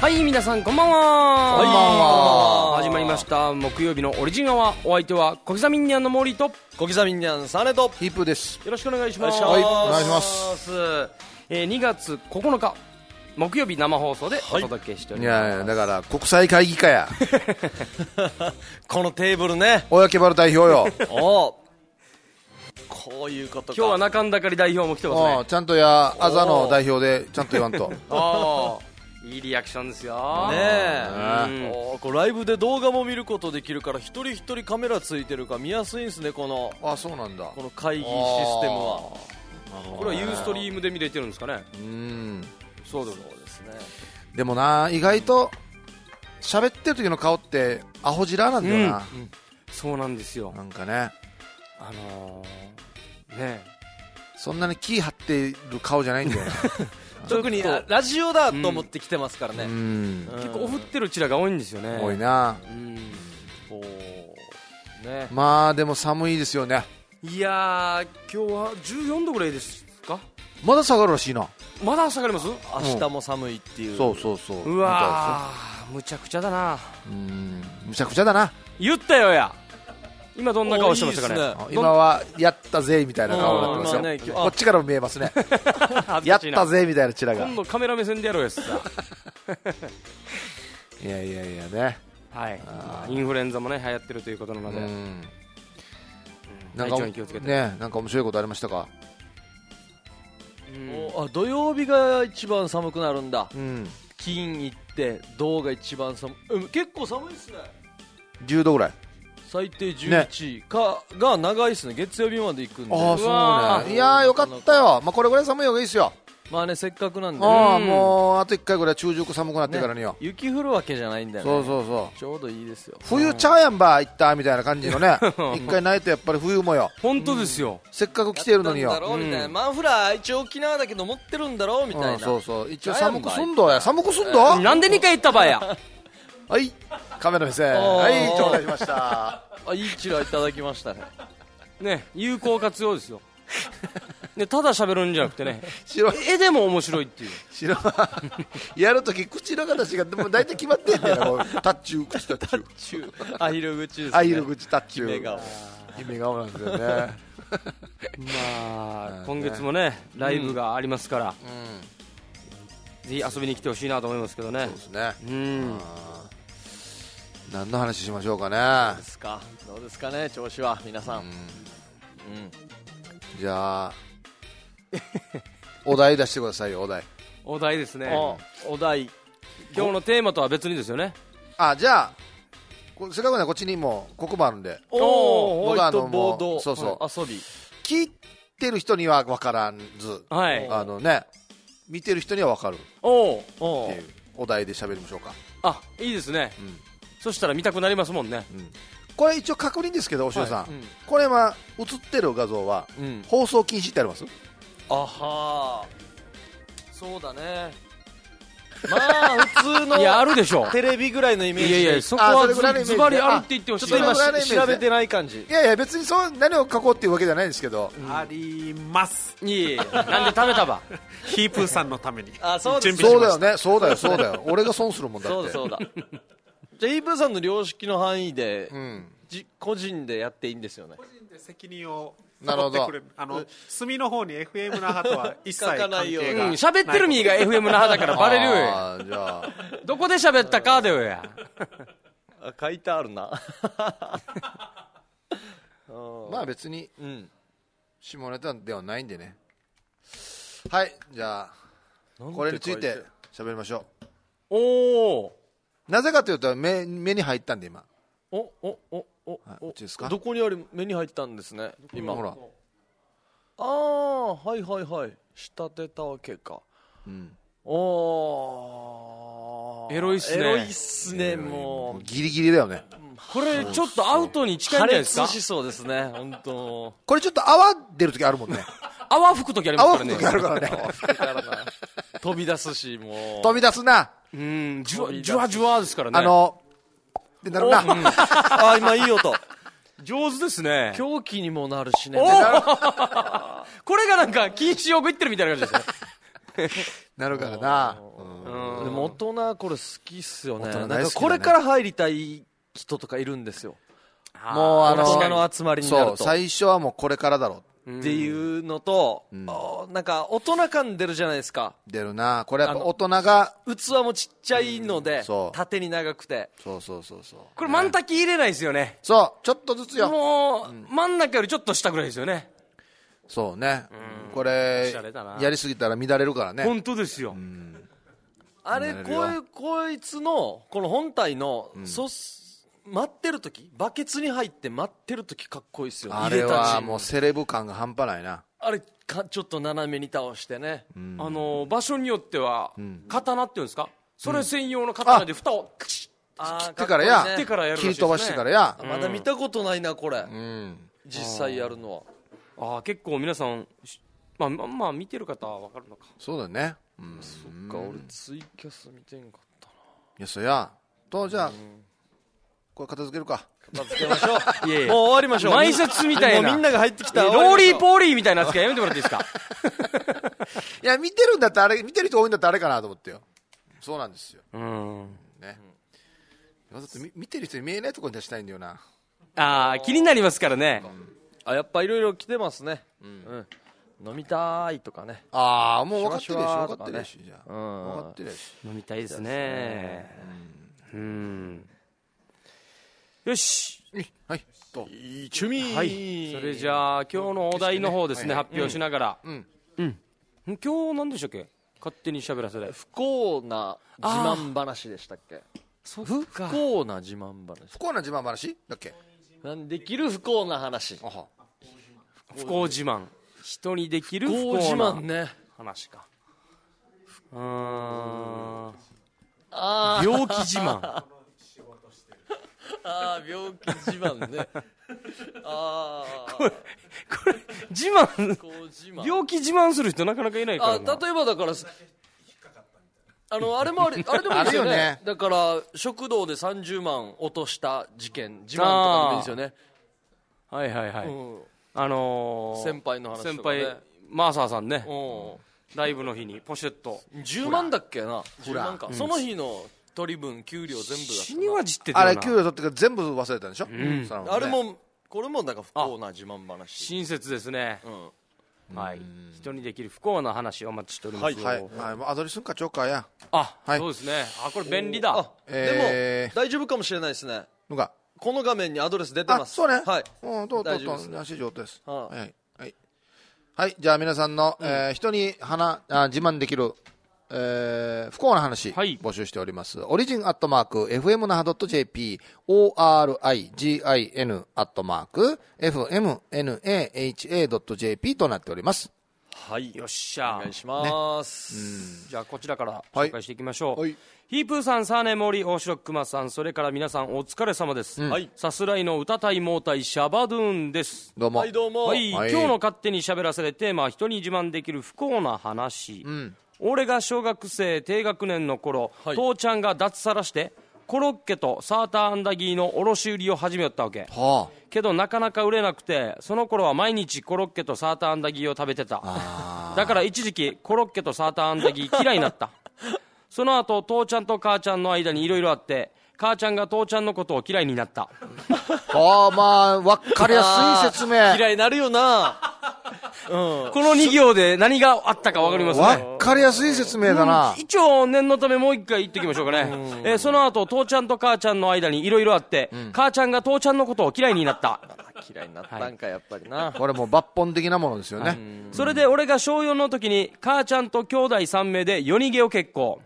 はい、皆さんこんばんは。 こんばんは。 始まりました木曜日のオリジンアワー。お相手は小刻みにゃんのモーリーと小刻みにゃんサネとヒープです。 よろしくお願いします。 はい、お願いします。 2月9日木曜日生放送でお届けしております。 いやだから国際会議かやこのテーブルね、 小焼原代表よおこういうことか。 今日は中んだかり代表も来てますね。 ちゃんとあざの代表でちゃんと言わんといいリアクションですよねえ。こうライブで動画も見ることできるから一人一人カメラついてるから見やすいんですね。このそうなんだ。 この会議システムはこれはユーストリームで見れてるんですかね。 そうですね。 でもな、意外と喋ってる時の顔ってアホジラなんだよな、 そうなんですよ。 なんかね、そんなに気張ってる顔じゃないんだよな特にラジオだと思って来てますからね。 結構オフってるチラが多いんですよね。 多いな。 ね、 まあでも寒いですよね。 いやー、今日は14度ぐらいですか。 まだ下がるらしいな。 まだ下がります。 明日も寒いっていう。 そううわー、むちゃくちゃだな。 むちゃくちゃだな。 言ったよや。今どんな顔してましたかね。 今はやったぜみたいな顔になってますよ、こっちからも見えますねやったぜみたいなチラが。 今度カメラ目線でやろうやつさいやね、 はい、インフルエンザもね流行ってるということなので、 なんか気をつけてね。なんか面白いことありましたか。 土曜日が一番寒くなるんだ。金行って銅が一番寒い。結構寒いですね。 10度ぐらい。 最低11か、が長いですね。月曜日まで行くんで。 そうね。いやーよかったよ。これぐらい寒い方がいいですよ。 まあね、せっかくなんで、 もうあと1回ぐらい中熟寒くなってからによ、 雪降るわけじゃないんだよね。 そうちょうどいいですよ。 冬ちゃうやんばいったみたいな感じのね1回ないとやっぱり冬もよ。 本当ですよ。 せっかく来てるのによ。 マンフラー一応沖縄だけど持ってるんだろうみたいな。 一応寒くすんどや。寒くすんど。 なんで2回言ったばやはい、カメラ目線。はい、頂戴しましたいいチラいただきましたね。 ね、有効活用ですよね、ただ喋るんじゃなくてね、絵でも面白いっていう。 やるとき口の形がでも大体決まってんだよタッチュー、口タッチュー、 アヒル口ですね。 アヒル口タッチュー、 夢顔なんですよね今月もねライブがありますから、ぜひ遊びに来てほしいなと思いますけどね。 そうですね。何の話しましょうかね。 どうですかね、調子は皆さん。 じゃあお題出してくださいよ。 お題ですね。 お題、 今日のテーマとは別にですよね。 じゃあせっかくねこっちにも黒板あるんで、 ホワイトボード遊び、 聞いてる人には分からず、見てる人には分かるっていうお題で喋りましょうか。 いいですね。そしたら見たくなりますもんね。 これ一応確認ですけど、おしおさん、これは映ってる画像は放送禁止ってあります？ そうだね。まあ普通のいやあるでしょ。 テレビぐらいのイメージ。 いやそこはズバリあるって言ってほしい。 ちょっと今調べてない感じ。 いや別に何を書こうっていうわけじゃないんですけど、 あります。 なんで食べたばヒープーさんのために準備しました。そうだよね、そうだよ俺が損するもんだって。 そうだじゃあヒープーさんの良識の範囲で個人でやっていいんですよね。 個人で責任を背負ってくれる。隅の方に FM 那覇とは一切関係が喋ってるミーが FM 那覇だからバレるよ。 じゃあどこで喋ったかでよや書いてあるなまあ別に下ネタではないんでね。はい、じゃあこれについて喋りましょう。なぜかというと目に入ったんで今。 どこにある？目に入ったんですね今。ほら。はい仕立てたわけか。 エロいっすね。 エロいっすね。もうギリギリだよね。 これちょっとアウトに近いんじゃないですか。 破裂しそうですね本当。 これちょっと泡出る時あるもんね。 泡吹く時ありますからね。 泡吹く時あるからね。 飛び出すし、もう飛び出すな。 じゅわじゅわですからね。 ってなるな。 今いい音。 上手ですね。 狂気にもなるしね。 これがなんか禁止用語言ってるみたいな感じですね。 なるからな。 でも大人これ好きっすよね。 大人大好きだねなんかこれから入りたい人とかいるんですよ。 もう大人の集まりになると。 そう、最初はもうこれからだろう。 っていうのと、なんか大人感出るじゃないですか。 出るな。これやっぱ大人が、 器もちっちゃいので、 そう縦に長くて。 そう。 これ満滝入れないですよね。 そう、ちょっとずつよ。 もう、真ん中よりちょっと下ぐらいですよね。 そうね。これおしゃれだな、 やりすぎたら乱れるからね。 本当ですよ。 あれ、こいつの、この本体の、待ってる時、バケツに入って待ってる時かっこいいっすよね。 あれはもうセレブ感が半端ないな。 あれちょっと斜めに倒してね、 場所によっては、刀っていうんですか、それ専用の刀で蓋をカチ切ってからや、 切ってからやるらしいですね。 切り飛ばしてからや。 まだ見たことないなこれ、実際やるのは。 結構皆さん、まあ見てる方は分かるのか。 そうだね。 そっか、俺ツイキャス見てんかったな。 いや、そやと、じゃあこれ片付けるか。 片付けましょう。 いやいや、 もう終わりましょう。 前説みたいな、 もうみんなが入ってきた。 ローリーポーリーみたいな扱いやめてもらっていいですか。 いや、見てるんだったらあれ、見てる人多いんだったらあれかなと思ってよ。そうなんですよね。だって見てる人に見えないところに出したいんだよな。 気になりますからね。 やっぱいろいろ来てますね。飲みたいとかね。 もう分かってるでしょ。 シュワシュワ分かってるし、じゃあ分かってるし。 飲みたいですね。よし、 はい、 いい趣味。 はい、それじゃあ今日のお題の方ですね、発表しながら。今日何でしたっけ、勝手に喋らせない。 不幸な自慢話でしたっけ。不幸な自慢話。 不幸な自慢話だっけ。 できる不幸な話。 不幸自慢、人にできる不不幸自幸慢ね。 な話か。病気自慢。 病気自慢ね。 これ自慢、病気自慢する人なかなかいないからな。 例えばだからあれもあれでもいいですよね。だから食堂で30万落とした事件自慢とかでもいいですよね。 はいはいはい、 先輩の話とかね。 先輩マーサーさんね、ライブの日にポシェット 10万だっけな。10万か、その日の取り分給料全部出した。 死にはじってたよな。 あれ給料取ってから全部忘れたんでしょ。 あれもこれもなんか不幸な自慢話。 親切ですね。はい、人にできる不幸な話をお待ちしておりますよ。 はい、アドレスんかちょうかや。 そうですね。これ便利だ。 でも大丈夫かもしれないですね。この画面にアドレス出てます。 そうね。 はい。 大丈夫です。指示です。はい、じゃあ皆さんの人に自慢できる不幸な話、募集しております。オリジンアットマーク FM 那覇 .jp origin アットマーク fmnaha.jp となっております。 はい、 よっしゃ、 お願いします。 じゃあこちらから紹介していきましょう。 はいヒープーさん、サーネモリ、大城熊さん、それから皆さんお疲れ様です。さすらいの歌隊モータイシャバドゥーンです。 どうも。 はい、どうも。 今日の勝手に喋らせるテーマは人に自慢できる不幸な話。俺が小学生低学年の頃、父ちゃんが脱サラしてコロッケとサーターアンダギーの卸売りを始めよったわけ。けどなかなか売れなくて、その頃は毎日コロッケとサーターアンダギーを食べてた。だから一時期コロッケとサーターアンダギー嫌いになった。その後父ちゃんと母ちゃんの間にいろいろあって、母ちゃんが父ちゃんのことを嫌いになった。 分かりやすい説明。 嫌いになるよな。 この2行で何があったか分かりますね。 分かりやすい説明だな。 一応念のためもう一回言っておきましょうかね。その後父ちゃんと母ちゃんの間にいろいろあって、母ちゃんが父ちゃんのことを嫌いになった。 嫌いになったんか、やっぱりな。 これもう抜本的なものですよね。 それで俺が小4の時に母ちゃんと兄弟3名で夜逃げを決行。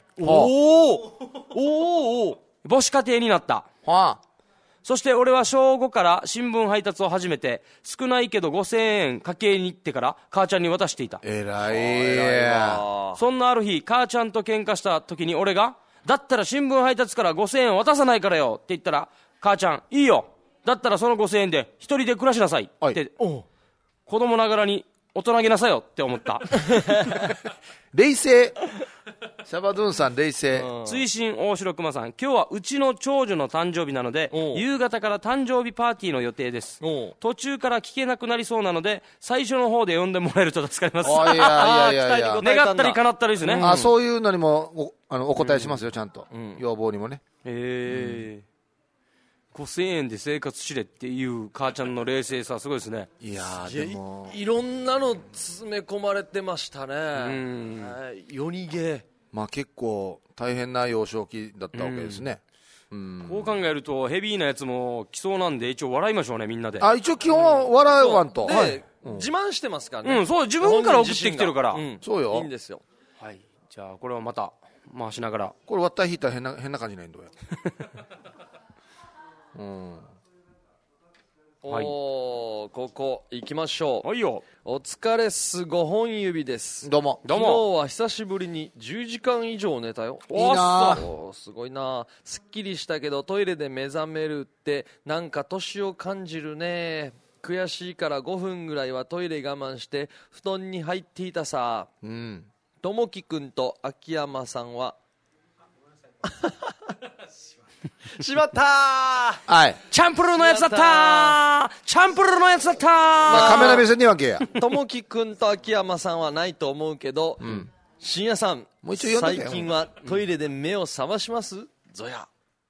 母子家庭になった。そして俺は小5から新聞配達を始めて、少ないけど5000円家計に行ってから母ちゃんに渡していた。 偉い。 そんなある日、母ちゃんと喧嘩した時に俺が、だったら新聞配達から5000円渡さないからよって言ったら、母ちゃん、いいよ、だったらその5000円で一人で暮らしなさいって、子供ながらに大人げなさよって思った。 冷静。 シャバドゥンさん冷静。 追伸大城熊さん、今日はうちの長女の誕生日なので夕方から誕生日パーティーの予定です。途中から聞けなくなりそうなので最初の方で呼んでもらえると助かります。 いや願ったり叶ったりですね。 そういうのにもお答えしますよ、ちゃんと、要望にもね。 5000円で生活しれっていう母ちゃんの冷静さすごいですね。 いやでもいろんなの詰め込まれてましたね。夜逃げ、 まあ結構大変な幼少期だったわけですね。 こう考えるとヘビーなやつも来そうなんで一応笑いましょうね、みんなで。 一応基本は笑わんと。 で、自慢してますからね。 そう、自分から送ってきてるから。 そうよ。 いいんですよ。 はい、じゃあこれはまた回しながら。 これ割ったら引いたら変な感じないんだよ。 ここ行きましょう。 はいよ。 お疲れっす、5本指です。 どうも。 昨日は久しぶりに10時間以上寝たよ。 いいなすごいな。すっきりしたけどトイレで目覚めるってなんか年を感じるね。悔しいから5分ぐらいはトイレ我慢して布団に入っていたさ。ともきくんと秋山さんはしまったー、 はい、 チャンプルーのやつだったー、チャンプルーのやつだったー、 カメラ目線にわけや。 ともきくんと秋山さんはないと思うけど、深夜さんもう一応最近はトイレで目を覚まします、ぞや。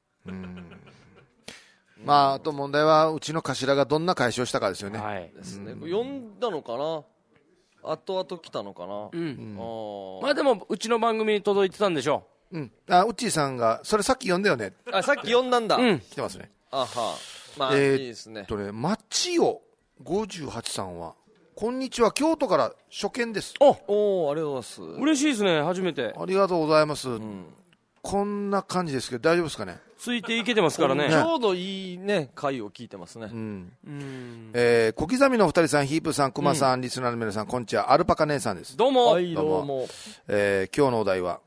まああと問題はうちの頭がどんな解消したかですよね。 はいですね。読んだのかな、後々来たのかな。 まあでもうちの番組に届いてたんでしょう。 うっちーさんがそれさっき読んだよね。 さっき読んだんだ。 来てますね。 まあいいですね。 マッチオ58さんはこんにちは、京都から初見です。 ありがとうございます。 嬉しいですね、初めて。 ありがとうございます。こんな感じですけど大丈夫ですかね。 ついていけてますからね。 ちょうどいいね回を聞いてますね。 小刻みのお二人さん、ヒープさん、クマさん、リスナーの皆さん、こんにちは。アルパカ姉さんです。 どうも。 はい、どうも。 今日のお題は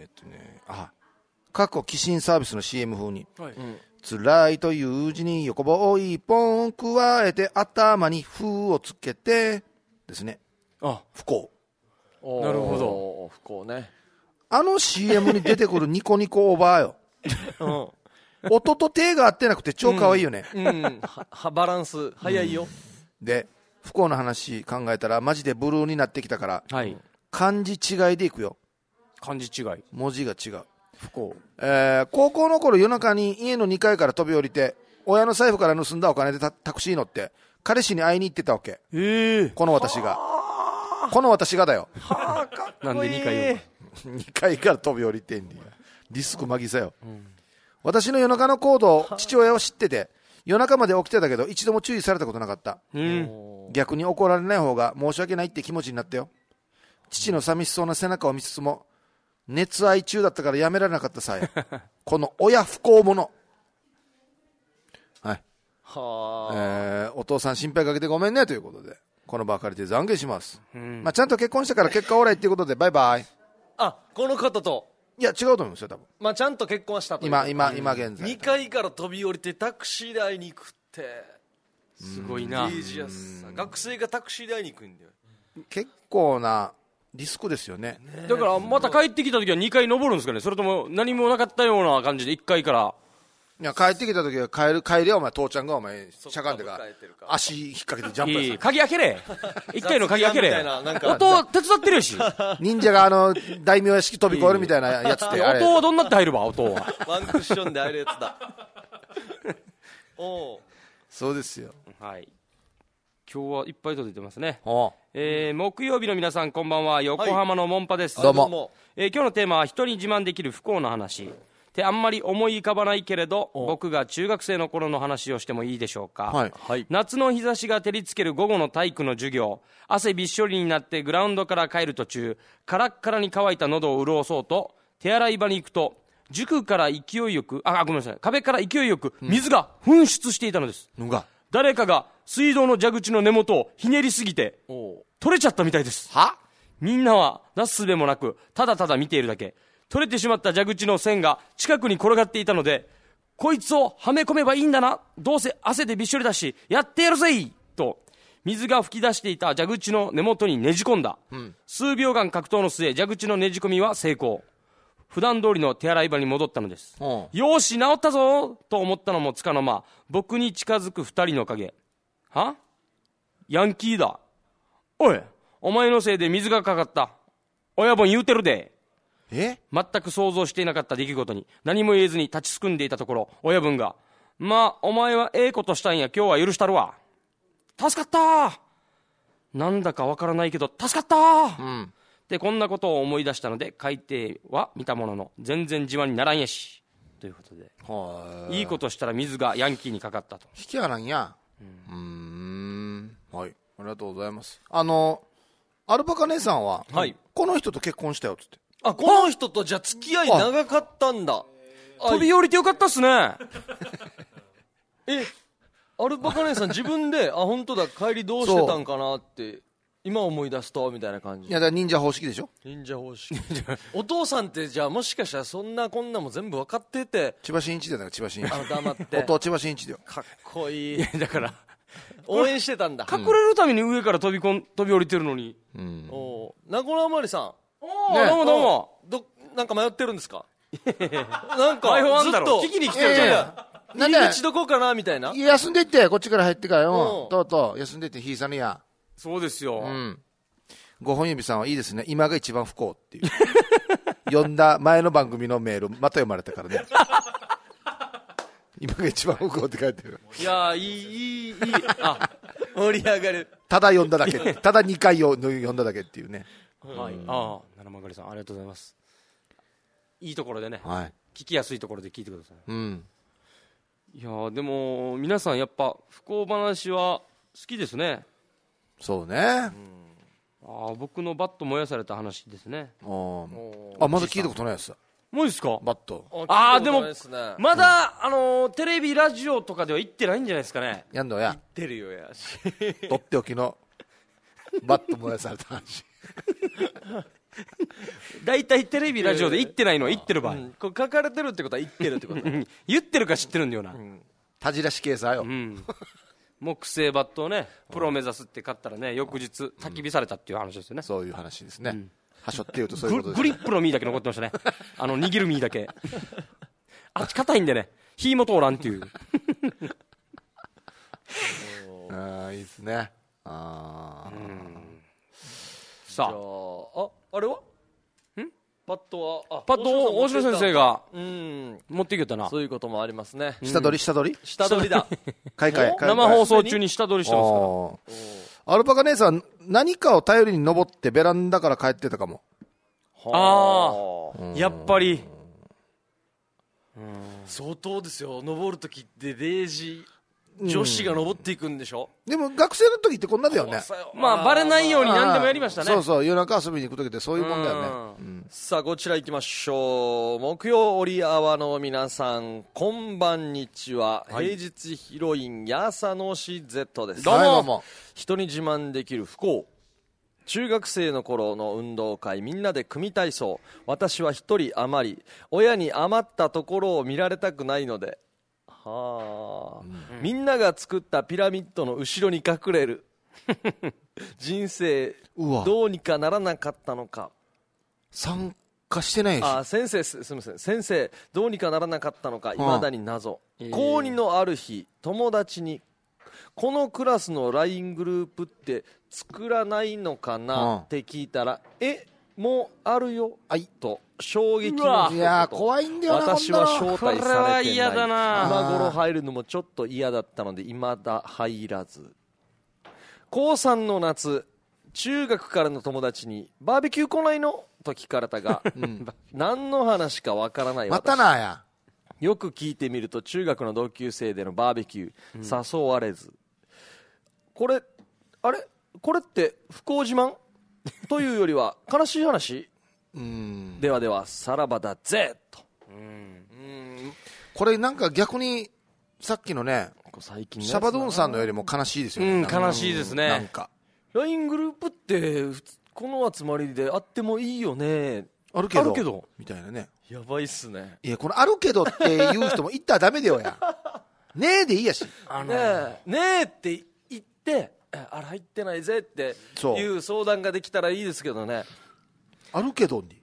過去寄進サービスの CM 風に、辛いという字に横棒一本加えて頭に風をつけてですね。不幸。 なるほど。 不幸ね。 CM に出てくるニコニコおばあよ。音と手が合ってなくて超可愛いよね。 バランス早いよ。 で不幸の話考えたらマジでブルーになってきたから、漢字違いでいくよ。 漢字違い、 文字が違う。 不幸。 高校の頃夜中に家の2階から飛び降りて親の財布から盗んだお金でタクシー乗って彼氏に会いに行ってたわけ。この私がだよ。 なんで2階言うの2階から飛び降りてんねん。リスクまぎさよ。私の夜中の行動を父親を知ってて夜中まで起きてたけど一度も注意されたことなかった。逆に怒られない方が申し訳ないって気持ちになったよ。父の寂しそうな背中を見つつも熱愛中だったからやめられなかったさえ。この親不幸者。はい。お父さん心配かけてごめんねということでこの場を借りて懺悔します。まあちゃんと結婚したから結果オーライっていうことでバイバイ。 この方と。 いや違うと思いますよ多分。 ちゃんと結婚したという。 今現在。 2階から飛び降りてタクシーで会いに行くってすごいな。 学生がタクシーで会いに行くんだよ。 結構なリスクですよね。 だからまた帰ってきた時は2階登るんですかね。それとも何もなかったような感じで1階から。 いや帰ってきた時は帰りはお前父ちゃんがお前しゃがんでか足引っ掛けてジャンプする。 鍵開けれ。1階の鍵開けれ。音手伝ってるし。 忍者が大名屋敷飛び越えるみたいなやつってあれ。 音はどんなって入るわ音は。 ワンクッションで入るやつだ。 そうですよ。 はい。今日はいっぱい届いてますね。木曜日の皆さんこんばんは。横浜のモンパです。 どうも。 今日のテーマは人に自慢できる不幸な話ってあんまり思い浮かばないけれど僕が中学生の頃の話をしてもいいでしょうか。夏の日差しが照りつける午後の体育の授業、汗びっしょりになってグラウンドから帰る途中、カラッカラに乾いた喉を潤そうと手洗い場に行くと塾から勢いよくごめんなさい、壁から勢いよく水が噴出していたのです。誰かが水道の蛇口の根元をひねりすぎて取れちゃったみたいです。みんなはなすすべもなくただただ見ているだけ。取れてしまった蛇口の線が近くに転がっていたので、こいつをはめ込めばいいんだな、どうせ汗でびっしょりだしやってやるぜいと水が噴き出していた蛇口の根元にねじ込んだ。数秒間格闘の末蛇口のねじ込みは成功。 普段通りの手洗い場に戻ったのです。よーし治ったぞと思ったのもつかの間、僕に近づく二人の影。は？ヤンキーだ。おい、お前のせいで水がかかった。親分言うてるで。全く想像していなかった出来事に何も言えずに立ちすくんでいたところ、親分が、まあお前はええことしたんや、今日は許したるわ。助かった。なんだかわからないけど助かった、でこんなことを思い出したので、海底は見たものの全然自慢にならんやしということで、いいことしたら水がヤンキーにかかったと。 引きやなんや。はい、ありがとうございます。アルパカ姉さんは、この人と結婚したよっつって。 あ、この人とじゃあ付き合い長かったんだ。 飛び降りてよかったっすね。 アルパカ姉さん自分で本当だ、帰りどうしてたんかなって今思い出すとみたいな感じ。 いや、だから忍者方式でしょ。 忍者方式。お父さんってじゃあもしかしたらそんなこんなも全部分かってて。 千葉真一だよ、千葉真一。 黙って。 お父千葉真一だよ。 かっこいい。 だから応援してたんだ。 隠れるために上から飛び降りてるのに。 名古屋まりさん。 どうもどうも。 なんか迷ってるんですか。なんかずっと聞きに来てるじゃん。 入り口どこかなみたいな。 休んでいって、こっちから入ってからよ。とうとう休んでいってひいさぬや。 そうですよ。 5本指さんはいいですね。今が一番不幸っていう。読んだ前の番組のメールまた読まれたからね。今が一番不幸って書いてる。 いやー、いい盛り上がる。 ただ読んだだけ、ただ2回読んだだけっていうね。 はい。七曲さんありがとうございます。いいところでね、聞きやすいところで聞いてください。いやー、でも皆さんやっぱ不幸話は好きですね。 そうね。 僕のバット燃やされた話ですね。 まだ聞いたことないやつだ。 もうですか？ バット。 でもまだテレビラジオとかでは言ってないんじゃないですかね。 やんのや。 言ってるよやし。 とっておきのバット燃やされた話。 大体テレビラジオで言ってないのは言ってる場合。 これ書かれてるってことは言ってるってこと言ってるか知ってるんだよな。 たじらし系さよ。 木製バットをね、プロ目指すって買ったらね、翌日焚き火されたっていう話ですよね。 そういう話ですね。はしょっていうとそういうことです。 グリップの実だけ残ってましたね。握る実だけ。あっち硬いんでね、火も通らんっていう。 いいですね。 さあ、あれはパッドはパッドを大城先生が持ってきたな。 そういうこともありますね。 下取りだ。 買い替え。 生放送中に下取りしてますから。 アルパカ姉さん、何かを頼りに登ってベランダから帰ってたかも。 やっぱり相当ですよ。登るときって0時女子が登っていくんでしょ。 でも学生の時ってこんなだよね。 バレないように何でもやりましたね。 そうそう、夜中遊びに行く時ってそういうもんだよね。 さあこちら行きましょう。木曜折り合わの皆さん、こんばんにちは。平日ヒロインやさのし Z です。 どうも。 人に自慢できる不幸。中学生の頃の運動会、みんなで組体操。私は一人余り、親に余ったところを見られたくないので、みんなが作ったピラミッドの後ろに隠れる。人生どうにかならなかったのか。 参加してないし。 先生すみません。先生どうにかならなかったのか、いまだに謎。高2のある日、友達にこのクラスの LINE グループって作らないのかなって聞いたら、もうあるよ、と衝撃の一言。 いや怖いんだよな。 私は招待されてない。 これは嫌だな。 今頃入るのもちょっと嫌だったので未だ入らず。高3の夏、中学からの友達にバーベキュー来ないのと聞かれたが、何の話かわからない私。 またなや。 よく聞いてみると、中学の同級生でのバーベキュー、誘われず。これって不幸自慢というよりは悲しい話。ではではさらばだぜと。 これなんか逆にさっきのね、 最近シャバドゥンさんのよりも悲しいですよね。 悲しいですね。 なんか LINE グループってこの集まりであってもいいよね。 あるけどみたいなね。 やばいっすね。 いや、このあるけどっていう人も言ったらダメだよや。ねえでいいやし。 ねえって言ってあら入ってないぜっていう相談ができたらいいですけどね。 あるけどに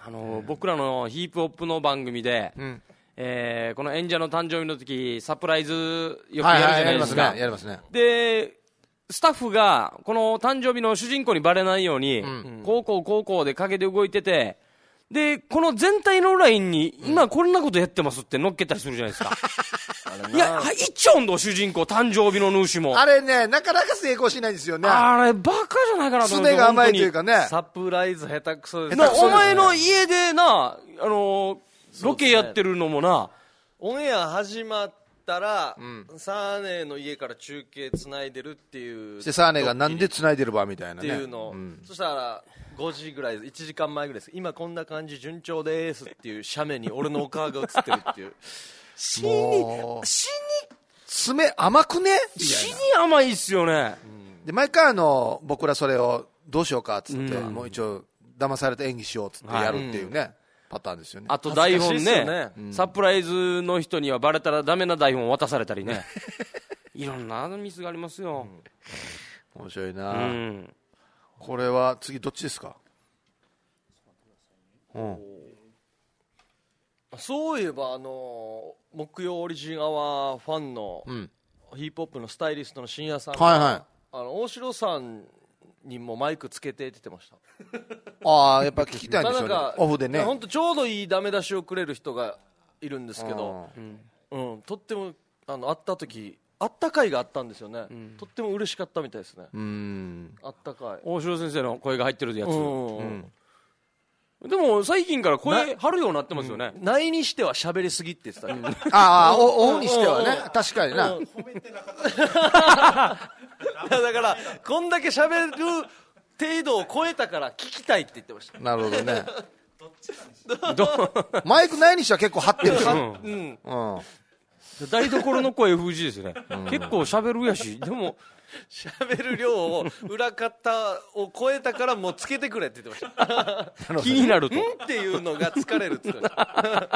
僕らのヒップホップの番組で、この演者の誕生日の時サプライズよくやるじゃないですか。 やりますね。 でスタッフがこの誕生日の主人公にバレないように、高校で陰で動いてて、でこの全体のラインに今こんなことやってますって乗っけたりするじゃないですか。いや一音の主人公誕生日の主もあれね、なかなか成功しないんですよね。 あれバカじゃないかなと思う。 常が甘いというかね。 サプライズ下手くそです。 お前の家でな、ロケやってるのもな、 オンエア始まったら、サーネの家から中継つないでるっていう。 でサーネがなんでつないでるばみたいなね。 っていうのを、そしたら5時ぐらい、1時間前ぐらいです。今こんな感じ順調ですっていう写メに俺のお顔が写ってるっていう。 死に爪甘くね死に甘いっすよね。 で毎回僕らそれをどうしようかっつって、もう一応騙された演技しようっつってやるっていうね、パターンですよね。 あと台本ね、サプライズの人にはバレたらダメな台本を渡されたりね。いろんなミスがありますよ。 面白いな、これは次どっちですか？ そういえば木曜オリジンアワーファンの、ヒップホップのスタイリストの深夜さんが、大城さんにもマイクつけてって言ってました。 ああ、やっぱ聞きたいんでしょうね、オフでね。 本当ちょうどいいダメ出しをくれる人がいるんですけど、とっても会った時あったかいがあったんですよね、とっても嬉しかったみたいですね。あったかい大城先生の声が入ってるやつ、でも最近から声張るようになってますよね。 ないにしては喋りすぎって言ってた。 ああ、オフにしてはね、確かにな。 だからこんだけ喋る程度を超えたから聞きたいって言ってました。 なるほどね。マイクないにしては結構張ってるし、 台所の声封じですよね。結構喋るやし、でも喋る量を裏方を超えたからもうつけてくれって言ってました。 気になるとっていうのが疲れるって言ってました。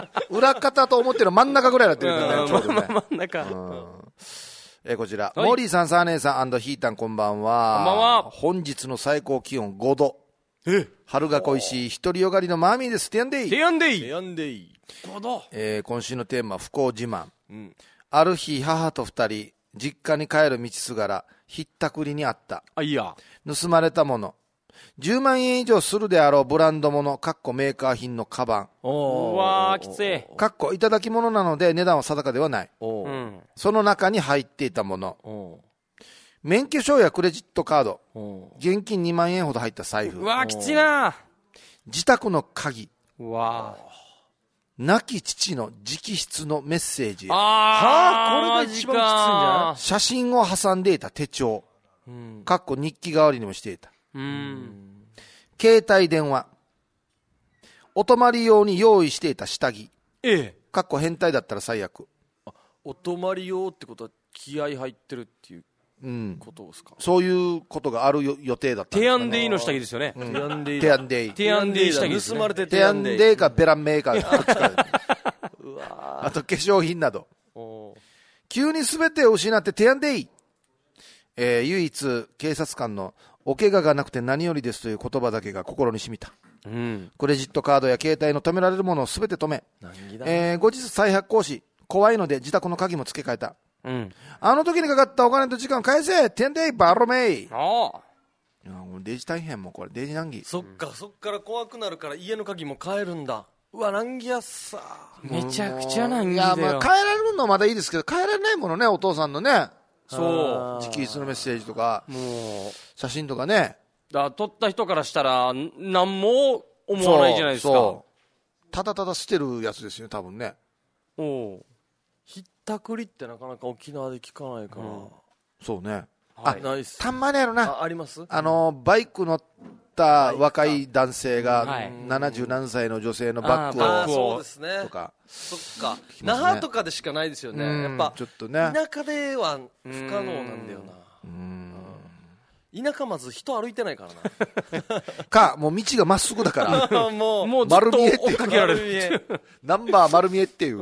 裏方と思ってる真ん中ぐらいになってるからね、ちょうどね。 真ん中。 こちら、モーリーさん、サーネーさん&ヒータン、こんばんは。 こんばんは。 本日の最高気温5度。春が恋しい独りよがりのマーミーです。ティアンデイ。 ティアンデイ。 ティアンデイ。 5度。 今週のテーマ、不幸自慢。ある日、母と2人、実家に帰る道すがら、ひったくりにあった。 あ、いや。 盗まれたもの。10万円以上するであろうブランド物、かっこメーカー品のカバン。 うわー、きつい。 かっこいただき物なので値段は定かではない。その中に入っていたもの。免許証やクレジットカード。現金2万円ほど入った財布。 うわー、きついな。 自宅の鍵。 うわー。 亡き父の直筆のメッセージ。 これが一番きついんじゃない？ 写真を挟んでいた手帳。かっこ日記代わりにもしていた。携帯電話。お泊まり用に用意していた下着。かっこ変態だったら最悪。 お泊まり用ってことは気合入ってるっていうことですか？ そういうことがある予定だった。 ティアンデイの下着ですよね。 ティアンデイ。ティアンデイ下着ですね。 盗まれてティアンデイかベランメーカーか。あと化粧品など。急に全てを失ってティアンデイ。唯一警察官のお怪我がなくて何よりですという言葉だけが心に染みた。クレジットカードや携帯の止められるものを全て止め、後日再発行し、怖いので自宅の鍵も付け替えた。あの時にかかったお金と時間返せテンデイバロメイ。デジ大変もこれデジ難儀。 そっから怖くなるから家の鍵も変えるんだ。うわ難儀やっさ。 めちゃくちゃ難儀だよ。 いや、まあ変えられるのはまだいいですけど、変えられないものね、お父さんのね。 そう直筆のメッセージとか写真とかね。 だ撮った人からしたら何も思わないじゃないですか。 ただただ捨てるやつですよね、多分ね。 ひったくりってなかなか沖縄で聞かないから。 そうね。 ないっす。 たんまにあるな。 あります？ バイク乗った若い男性が70何歳の女性のバッグをそうですね。 とか。 そっか。那覇とかでしかないですよね。やっぱちょっとね。 田舎では不可能なんだよな。田舎まず人歩いてないからな。もう道がまっすぐだから。 もう丸見えって追っかけられる。 ナンバー丸見えっていう。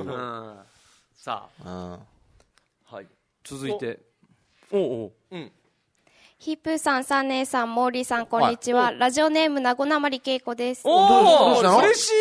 さあ、 はい。 続いて。 ヒープーさん、サンネーさん、モーリーさん、こんにちは。ラジオネーム、なごなまりけいこです。 おー、嬉しい。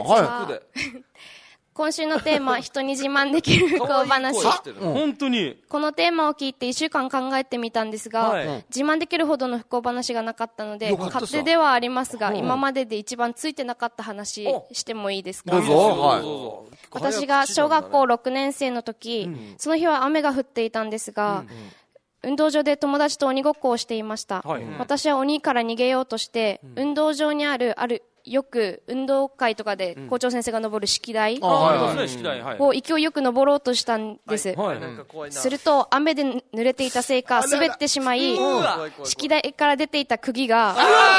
今週のテーマ、人に自慢できる不幸話。 本当に。 このテーマを聞いて1週間考えてみたんですが、自慢できるほどの不幸話がなかったので、勝手ではありますが、今までで一番ついてなかった話してもいいですか？ どうぞ。 私が小学校6年生の時、その日は雨が降っていたんですが、運動場で友達と鬼ごっこをしていました。私は鬼から逃げようとして、運動場にあるよく運動会とかで校長先生が登る式台を勢いよく登ろうとしたんです。すると雨で濡れていたせいか滑ってしまい、式台から出ていた釘が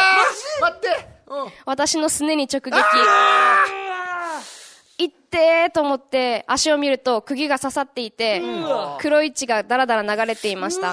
私のすねに直撃。いってーと思って足を見ると釘が刺さっていて、黒い血がだらだら流れていました。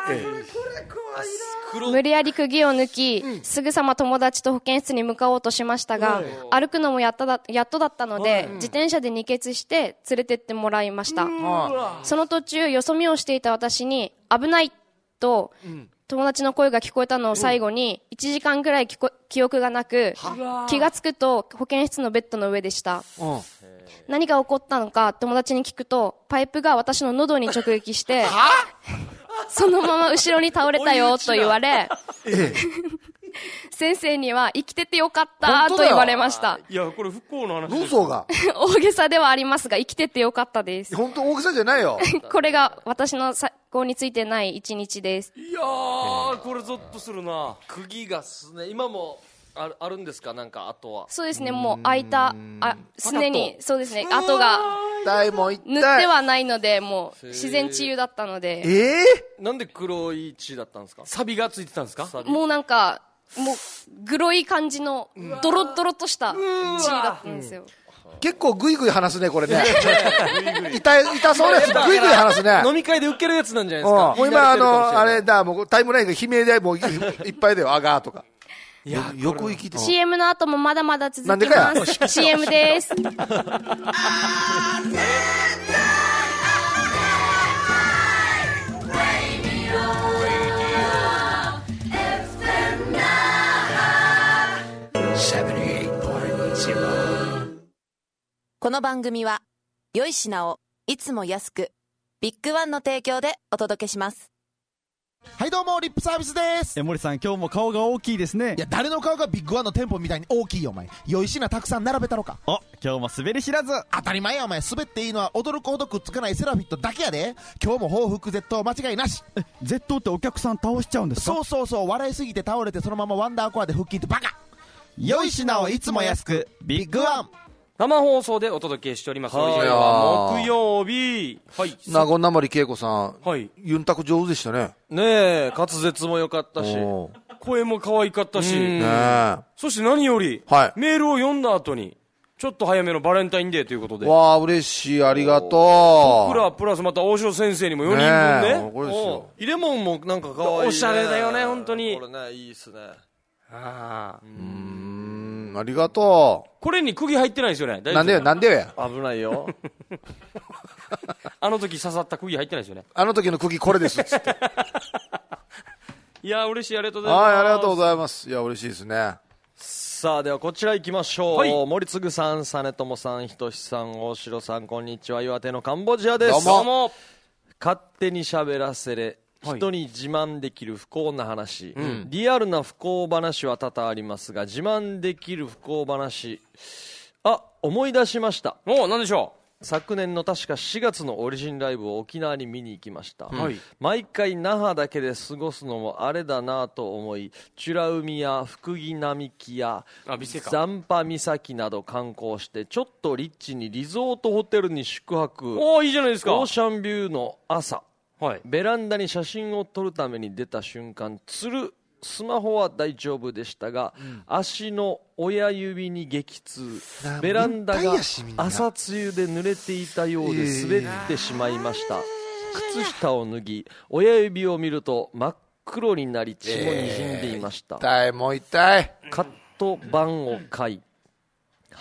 無理やり釘を抜き、すぐさま友達と保健室に向かおうとしましたが、歩くのもやっとだったので、自転車で二欠して連れてってもらいました。その途中、よそ見をしていた私に、危ないと、友達の声が聞こえたのを最後に、1時間ぐらい記憶がなく、気がつくと保健室のベッドの上でした。何が起こったのか友達に聞くと、パイプが私の喉に直撃して、そのまま後ろに倒れたよと言われ、先生には生きててよかったと言われました。 いや、これ不幸の話です。 嘘が。 大げさではありますが、生きててよかったです。 本当大げさじゃないよ。 これが私の最高についてない一日です。 いやー、これゾッとするな。 釘がすね、今もあるんですか？なんかあとは。 そうですね、もう開いたすねに、そうですね、跡が塗ってはないので、もう自然治癒だったので。 なんで黒い血だったんですか？ サビがついてたんですか？ もうなんかもうグロい感じのドロドロとした血だったんですよ。 結構グイグイ話すね、これね。痛そうなやつグイグイ話すね。 飲み会で受けるやつなんじゃないですか？ もう今あれだ、もうタイムラインが悲鳴でもういっぱいだよ、あがーとか。よく生きて CM の後もまだまだ続きます。CM です。 この番組は良い品をいつも安くビッグワンの提供でお届けします。 はいどうもリップサービスです。 森さん今日も顔が大きいですね。 いや誰の顔がビッグワンの店舗みたいに大きいよお前。良い品たくさん並べたろか。 今日も滑り知らず。 当たり前やお前。滑っていいのは驚くほどくっつかないセラフィットだけやで。今日も報復絶倒間違いなし。 絶倒ってお客さん倒しちゃうんですか？ そう笑いすぎて倒れてそのままワンダーコアで腹筋ってバカ。 良い品をいつも安くビッグワン。 生放送でお届けしております。木曜日。 なごなまりけいこさん。ユンタク上手でしたね。 ねえ、滑舌も良かったし。 声も可愛かったし。そして何より、メールを読んだ後に、ちょっと早めのバレンタインデーということで。 わー、嬉しい、ありがとう。 僕らプラスまた大城先生にも4人分ね。 これですよ。 入れ物もなんか可愛いね。 おしゃれだよね、本当に。 これね、いいっすね。 ありがとう。 これに釘入ってないですよね。 なんでよや。 危ないよ。 あの時刺さった釘入ってないですよね。 あの時の釘これですっつって。 いや嬉しい、ありがとうございます。 ありがとうございます。いや嬉しいですね。 さあではこちら行きましょう。森次さん、実朝さん、ひとしさん、大城さん、こんにちは。岩手のカンボジアです。 どうも。 勝手に喋らせれ、人に自慢できる不幸な話、リアルな不幸話は多々ありますが、自慢できる不幸話、思い出しました。 何でしょう。昨年の確か4月のオリジンライブを沖縄に見に行きました、毎回那覇だけで過ごすのもあれだなと思い、美ら海や福木並木や残波岬など観光して、ちょっとリッチにリゾートホテルに宿泊。 いいじゃないですか。 オーシャンビューの朝、ベランダに写真を撮るために出た瞬間、スマホは大丈夫でしたが、足の親指に激痛。ベランダが朝露で濡れていたようで滑ってしまいました。靴下を脱ぎ、親指を見ると真っ黒になり、血もにじんでいました。 痛い、もう痛い。 カット板を買い、貼っ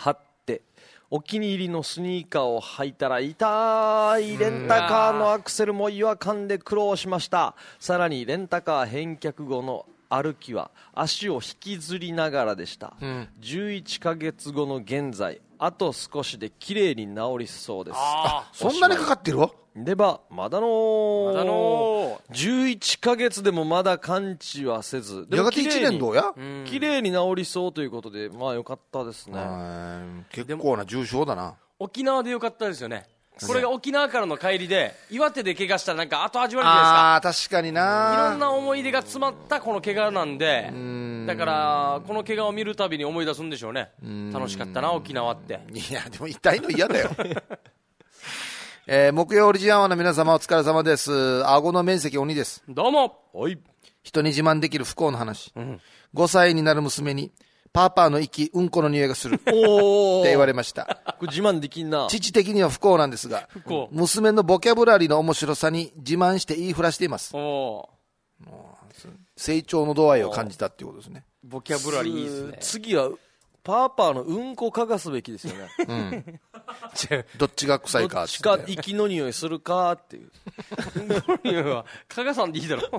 ってお気に入りのスニーカーを履いたら痛い。レンタカーのアクセルも違和感で苦労しました。さらにレンタカー返却後の歩きは足を引きずりながらでした、11ヶ月後の現在あと少しで綺麗に治りそうです。 そんなにかかってる？ ではまだの11ヶ月でもまだ完治はせず、 やがて1年どうや綺麗に治りそうということで、まあよかったですね。 結構な重傷だな。 沖縄でよかったですよね。これが沖縄からの帰りで岩手で怪我したらなんか後味悪いじゃないですか。 確かにな。 いろんな思い出が詰まったこの怪我なんで、だからこの怪我を見るたびに思い出すんでしょうね。楽しかったな沖縄って。 いやでも痛いの嫌だよ木曜オリジンアワーの皆様お疲れ様です。顎の面積鬼です。 どうも。 人に自慢できる不幸の話、5歳になる娘にパーパーの息うんこの匂いがするって言われました。 これ自慢できんな。 父的には不幸なんですが、娘のボキャブラリーの面白さに自慢して言いふらしています。成長の度合いを感じたっていうことですね。 ボキャブラリーいいですね。 次はパーパーのうんこ嗅がすべきですよね。 どっちが臭いかって。 どっちか息の匂いするかっていう。 匂いは嗅がさんでいいだろう。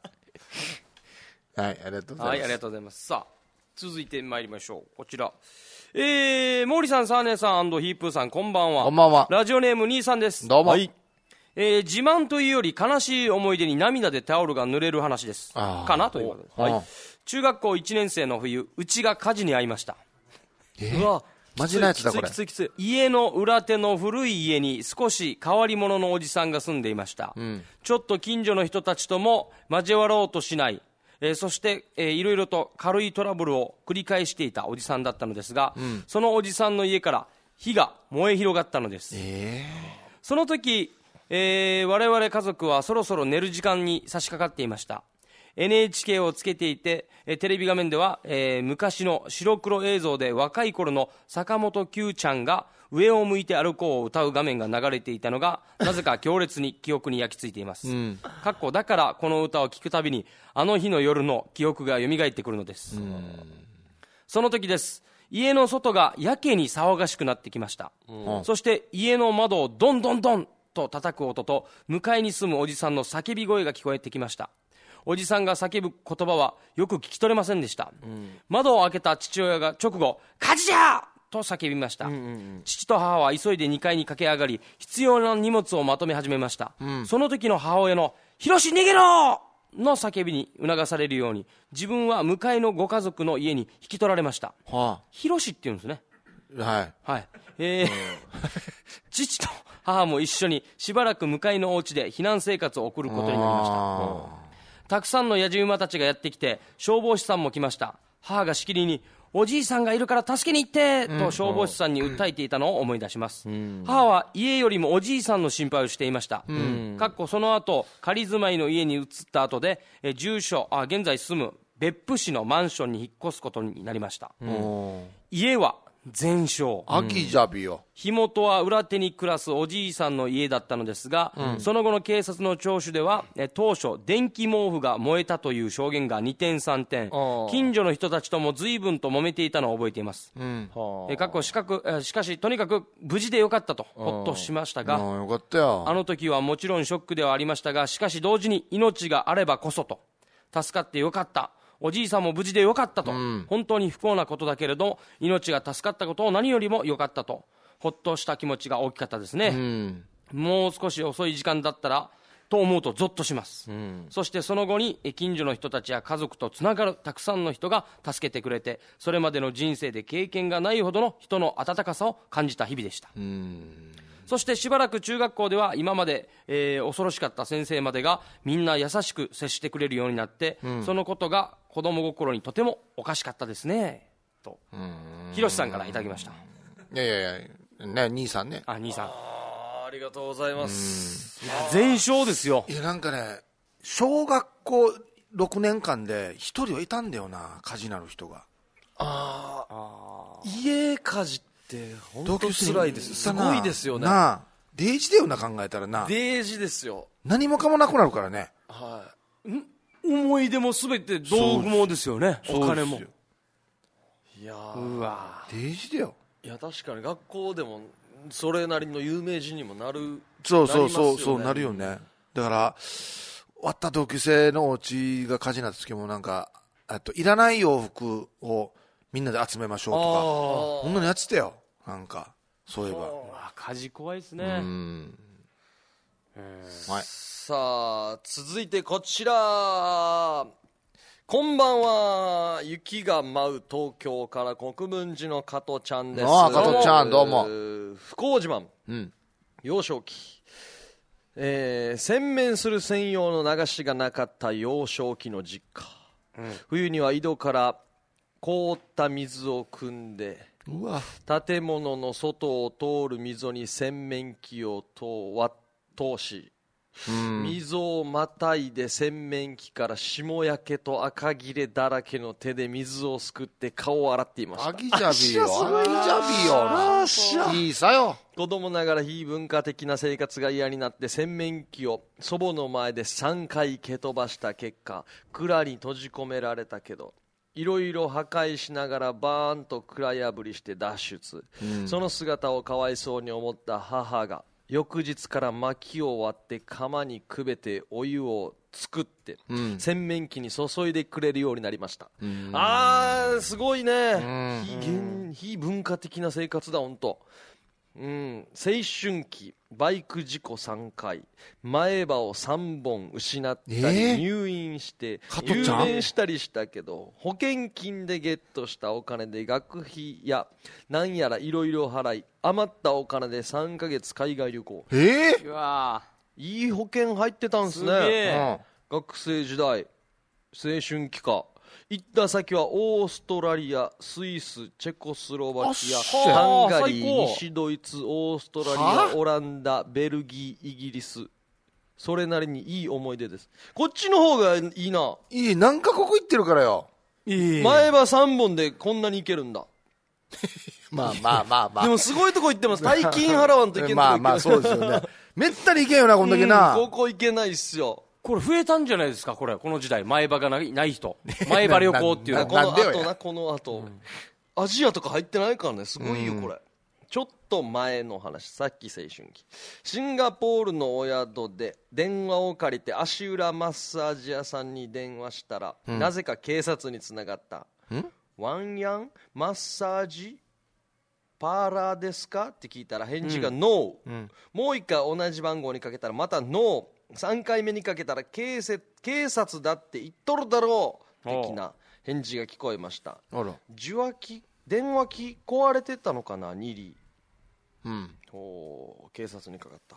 はい、ありがとうございます。 はい、ありがとうございます。さあ続いて参りましょう。こちら毛利さん、サーネさん&ヒープーさん、こんばんは。 こんばんは。 ラジオネーム兄さんです。 どうも。 自慢というより悲しい思い出に涙でタオルが濡れる話ですかなということです、はい、中学校1年生の冬、うちが火事に遭いました。 うわマジなやつだこれ。 家の裏手の古い家に少し変わり者のおじさんが住んでいました、ちょっと近所の人たちとも交わろうとしない、そして、いろいろと軽いトラブルを繰り返していたおじさんだったのですが、そのおじさんの家から火が燃え広がったのです、その時、我々家族はそろそろ寝る時間に差し掛かっていました。 NHK をつけていて、テレビ画面では、昔の白黒映像で若い頃の坂本九ちゃんが上を向いて歩こうを歌う画面が流れていたのがなぜか強烈に記憶に焼き付いています、だからこの歌を聴くたびにあの日の夜の記憶が蘇ってくるのです。その時です。家の外がやけに騒がしくなってきました、そして家の窓をドンドンドンと叩く音と向かいに住むおじさんの叫び声が聞こえてきました。おじさんが叫ぶ言葉はよく聞き取れませんでした、窓を開けた父親が直後火事じゃと叫びました、父と母は急いで2階に駆け上がり必要な荷物をまとめ始めました、その時の母親のひろし逃げろの叫びに促されるように自分は向かいのご家族の家に引き取られました。ひろしって言うんですね。はい、父と母も一緒にしばらく向かいのお家で避難生活を送ることになりました。たくさんのやじ馬たちがやってきて消防士さんも来ました。母がしきりにおじいさんがいるから助けに行ってと消防士さんに訴えていたのを思い出します、母は家よりもおじいさんの心配をしていました、その後仮住まいの家に移った後で現在住む別府市のマンションに引っ越すことになりました、家は全焼。火元は裏手に暮らすおじいさんの家だったのですが、その後の警察の聴取では当初電気毛布が燃えたという証言が2点3点、近所の人たちとも随分と揉めていたのを覚えています、しかしとにかく無事でよかったとほっとしましたが、 よかったよ。 あの時はもちろんショックではありましたが、しかし同時に命があればこそと、助かってよかった、おじいさんも無事でよかったと、本当に不幸なことだけれど命が助かったことを何よりもよかったと、ほっとした気持ちが大きかったですね、もう少し遅い時間だったらと思うとゾッとします、そしてその後に近所の人たちや家族とつながるたくさんの人が助けてくれて、それまでの人生で経験がないほどの人の温かさを感じた日々でした。そしてしばらく中学校では今まで、恐ろしかった先生までがみんな優しく接してくれるようになって、そのことが子供心にとてもおかしかったですねとひろしさんからいただきました。 いや兄さんね。 兄さんありがとうございます。 全焼ですよ。 いやなんかね、小学校6年間で一人はいたんだよな、火事なる人が。 家火事って本当辛いです。すごいですよね。 デイジだよな、考えたらな。 デイジですよ。 何もかもなくなるからね。 思い出もすべて道具もですよね。お金も。 いやうわデイジだよ。 いや確かに学校でもそれなりの有名人にもなる。 そうなるよね。だから終わった同級生のお家が火事になった時もなんかいらない洋服をみんなで集めましょうとかこんなのやってたよ。なんかそういえば火事怖いですね。 はい、 さあ続いてこちら。こんばんは。雪が舞う東京から国分寺の加藤ちゃんです。 加藤ちゃんどうも。 不幸自慢、幼少期、洗面する専用の流しがなかった幼少期の実家、冬には井戸から凍った水を汲んで建物の外を通る溝に洗面器を通し、溝をまたいで洗面器から霜焼けと赤切れだらけの手で水をすくって顔を洗っていました。 アギジャビよ。いいさよ。 子供ながら非文化的な生活が嫌になって洗面器を祖母の前で3回蹴飛ばした結果、蔵に閉じ込められたけどいろいろ破壊しながらバーンと蔵破りして脱出、その姿をかわいそうに思った母が翌日から薪を割って釜にくべてお湯を作って、洗面器に注いでくれるようになりました。すごいね。非文化的な生活だ本当。青春期バイク事故3回、前歯を3本失ったり、入院して留年したりしたけど、保険金でゲットしたお金で学費やなんやらいろいろ払い、余ったお金で3ヶ月海外旅行。 うわいい保険入ってたんですね。学生時代青春期か。行った先はオーストラリア、スイス、チェコスロバキア、ハンガリー、西ドイツ、オーストラリア、オランダ、ベルギー、イギリス。それなりにいい思い出です。こっちの方がいいな。 いい、何カ国行ってるからよ。 前歯3本でこんなにいけるんだ。 まあでもすごいとこ行ってます。大金払わんといけない。 まあそうですよね。めったにいけんよなこんだけな。 ここ行けないっすよ。 これ増えたんじゃないですか。この時代前歯がない人、前歯旅行っていうのこの後、アジアとか入ってないからね。すごいよこれ。ちょっと前の話、さっき青春期、シンガポールのお宿で電話を借りて足裏マッサージ屋さんに電話したら、なぜか警察につながった。ワンヤンマッサージパーラーですかって聞いたら返事がノー、もう一回同じ番号にかけたらまたノー、3回目にかけたら警察だって言っとるだろう的な返事が聞こえました。電話機壊れてたのかな、ニリー。警察にかかった。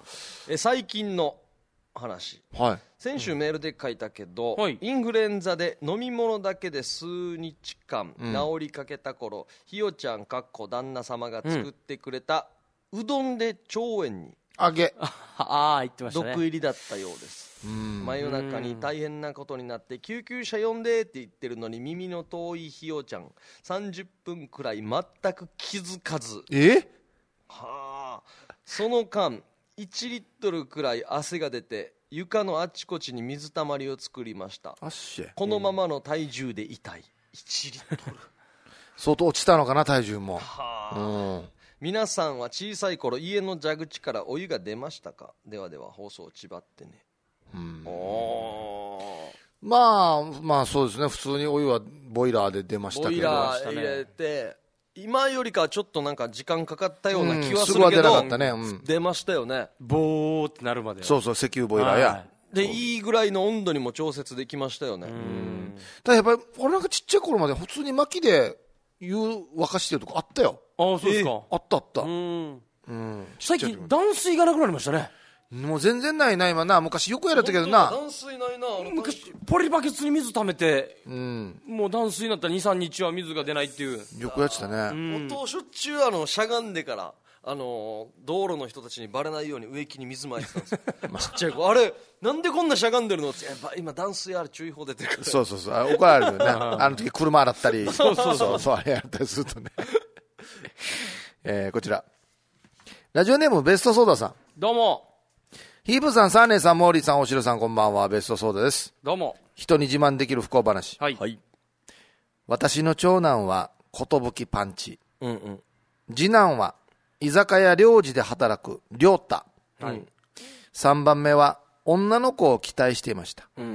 最近の話、先週メールで書いたけど、インフルエンザで飲み物だけで数日間治りかけた頃、ひよちゃん旦那様が作ってくれたうどんで腸炎に言ってましたね。 毒入りだったようです。真夜中に大変なことになって救急車呼んでって言ってるのに耳の遠いひよちゃん30分くらい全く気づかず、その間1リットルくらい汗が出て床のあちこちに水たまりを作りました。このままの体重で痛い。1リットル相当落ちたのかな体重も。 皆さんは小さい頃家の蛇口からお湯が出ましたか。では放送ちばってね。 まあそうですね。普通にお湯はボイラーで出ましたけど、 ボイラー入れて今よりかはちょっとなんか時間かかったような気はするけど、すぐは出なかったね。出ましたよね。 ボーってなるまで。 そう石油ボイラーや。 でいいぐらいの温度にも調節できましたよね。 ただやっぱり俺なんかちっちゃい頃まで普通に薪で湯沸かしてるとこあったよ。 そうですか。 あった。 最近断水がなくなりましたね。 もう全然ないな今な。昔よくやるったけどな。 断水ないな。 昔ポリバケツに水溜めて、もう断水になったら 2,3 日は水が出ないっていう。 よくやってたね。 音しょっちゅうしゃがんでから道路の人たちにバレないように植木に水撒いてたんですよ。ちっちゃい子あれなんでこんなしゃがんでるのって、今断水ある注意報出てるから。 そう怒られるよね。あの時車洗ったりそうあれやったりするとね。こちらラジオネームベストソーダさん、 どうも。 ヒープさん、サーネーさん、モーリーさん、おしろさん、こんばんは。ベストソーダです。 どうも。 人に自慢できる不幸話。 はい。 私の長男は寿パンチ、 次男は居酒屋領事で働く亮太、3番目は女の子を期待していました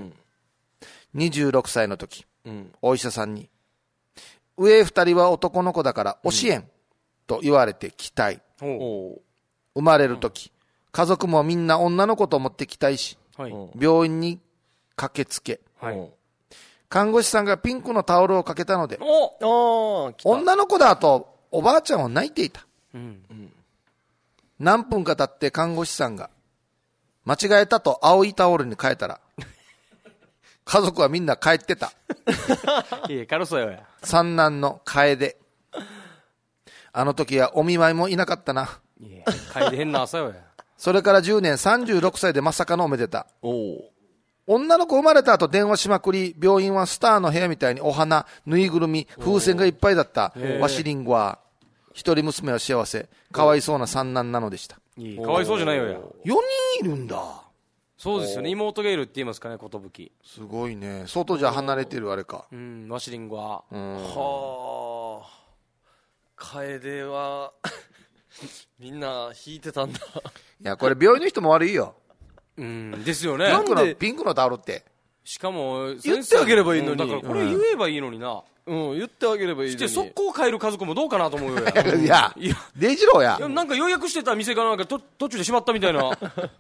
、26歳の時、お医者さんに上2人は男の子だから教えん、と言われて期待、生まれる時、家族もみんな女の子と思って期待し、病院に駆けつけ、看護師さんがピンクのタオルをかけたので、女の子だとおばあちゃんは泣いていた、何分か経って看護師さんが間違えたと青いタオルに変えたら家族はみんな帰ってた。 いや、軽そうや。 三男の楓、あの時はお見舞いもいなかったな。 いや、楓変な朝よや。 それから10年、36歳でまさかのおめでた。女の子生まれた後電話しまくり、病院はスターの部屋みたいにお花、ぬいぐるみ、風船がいっぱいだった。わしりんごは一人娘は幸せ、かわいそうな三男なのでした。 かわいそうじゃないよや。 4人いるんだ。 そうですよね。妹がいるって言いますかね、寿。 すごいね。相当じゃ離れてるあれか。 わしりんごは。 はあ。楓はみんな引いてたんだ。 いや、これ病院の人も悪いよ。 ですよね。 ピンクのタオルって。 しかも言ってあげればいいのに。 だからこれ言えばいいのにな。 言ってあげればいいのに。 して速攻帰る家族もどうかなと思うよや。 いや、デイジローや。 なんか予約してた店がなんか途中で閉まったみたいな。お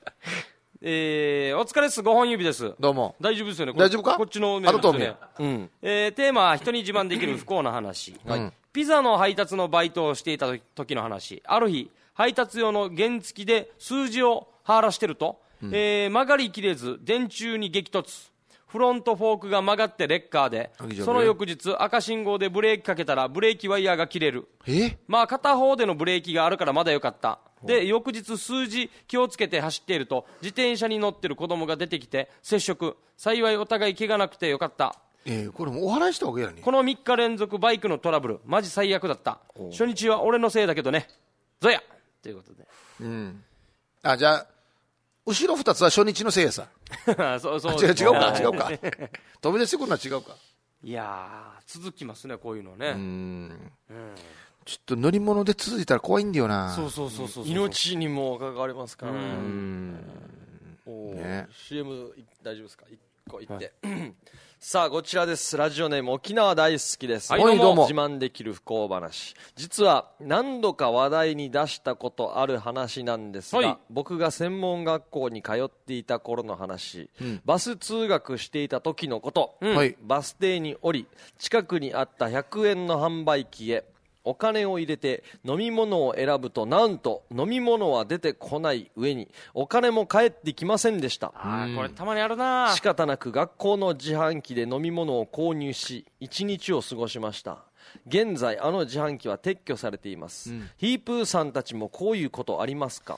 疲れっす、5本指です。 どうも。 大丈夫ですよね。 大丈夫か？ こっちのメールですね。テーマは人に自慢できる不幸な話。ピザの配達のバイトをしていた時の話。ある日、配達用の原付で数字を貼らしてると、曲がりきれず電柱に激突。フロントフォークが曲がってレッカーで、その翌日赤信号でブレーキかけたらブレーキワイヤーが切れる。まあ片方でのブレーキがあるからまだよかった。で、翌日数字気をつけて走っていると自転車に乗ってる子供が出てきて接触。幸いお互い怪我なくてよかった。 これもうお祓いした方がいいやね。 この3日連続バイクのトラブルマジ最悪だった。初日は俺のせいだけどね、ぞやということで。 あ、じゃあ後ろ2つは初日のせいやさ。 そう違うか飛び出してくるのは違うか。 いやー、続きますね、こういうのね。 ちょっと乗り物で続いたら怖いんだよな。 そう命にも関わりますからね。CM 大丈夫ですか？1個言って、さあこちらです。ラジオネーム沖縄大好きです。 どうも。 自慢できる不幸話。実は何度か話題に出したことある話なんですが、僕が専門学校に通っていた頃の話、バス通学していた時のこと、バス停に降り近くにあった100円の販売機へお金を入れて飲み物を選ぶと、なんと飲み物は出てこない上にお金も返ってきませんでした。 これたまにあるな。 仕方なく学校の自販機で飲み物を購入し1日を過ごしました。現在あの自販機は撤去されています。ヒープーさんたちもこういうことありますか？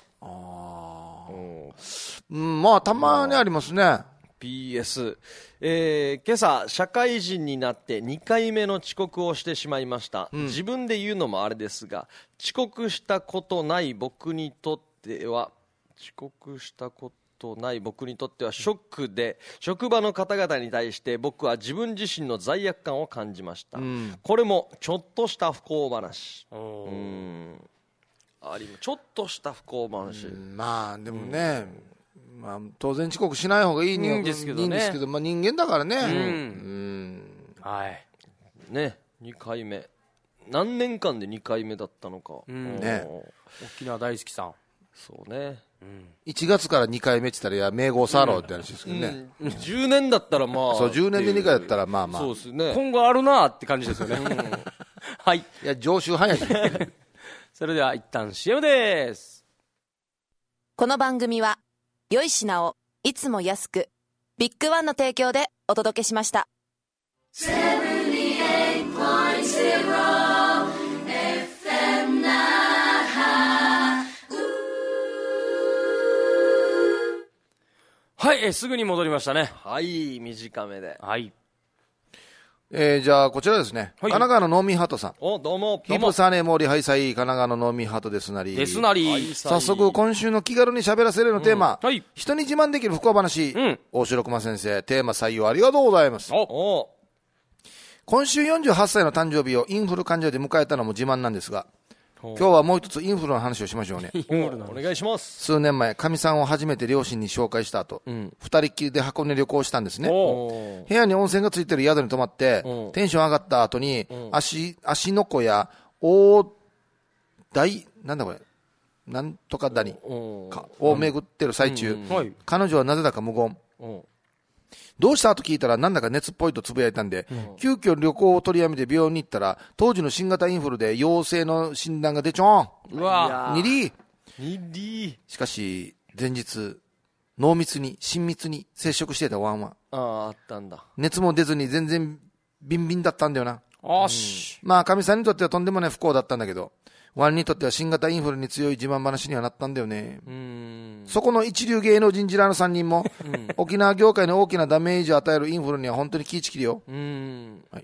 まあたまにありますね。 PS、今朝社会人になって2回目の遅刻をしてしまいました、自分で言うのもあれですが、遅刻したことない僕にとってはショックで、職場の方々に対して僕は自分自身の罪悪感を感じました、これもちょっとした不幸話。ちょっとした不幸話、 まあでもね、当然遅刻しない方がいいんですけど、まあ、人間だからね。 ね、2回目何年間で2回目だったのか、 沖縄大好きさん。 そうね、 1月から2回目って言ったら名号サローって話ですけどね、 10年だったらまあそう10年で2回だったらまあそうですね、 今後あるなって感じですよね。はい、 いや常習犯やし。 それでは一旦 CM です。 この番組は良い品をいつも安く、ビッグワンの提供でお届けしました。 はい、すぐに戻りましたね。 はい、短めで。 はい。 じゃあこちらですね、神奈川のノーミーハートさん。 どうも。 ヒップサネモリハイサイ、神奈川のノーミーハートですなり。早速今週の気軽に喋らせるのテーマ、人に自慢できる不幸話、大城熊先生、テーマ採用ありがとうございます。今週48歳の誕生日をインフル患者で迎えたのも自慢なんですが、 今日はもう一つインフルの話をしましょうね。 お願いします。 数年前、かみさんを初めて両親に紹介した後、二人っきりで箱根旅行したんですね。部屋に温泉がついてる宿に泊まって、テンション上がった後に、芦ノ湖やなんだこれ、なんとか谷かを巡ってる最中、彼女はなぜだか無言。どうしたと聞いたらなんだか熱っぽいとつぶやいたんで、急遽旅行を取りやめて病院に行ったら、当時の新型インフルで陽性の診断が出ちょん。 うわにりしかし前日濃密に親密に接触してたワンはあったんだ。 熱も出ずに全然ビンビンだったんだよな。 まあかみさんにとってはとんでもない不幸だったんだけど、ワンにとっては新型インフルに強い自慢話にはなったんだよね。そこの一流芸能人ジラーの3人も、沖縄業界に大きなダメージを与えるインフルには本当に気ぃちきりよ。はい。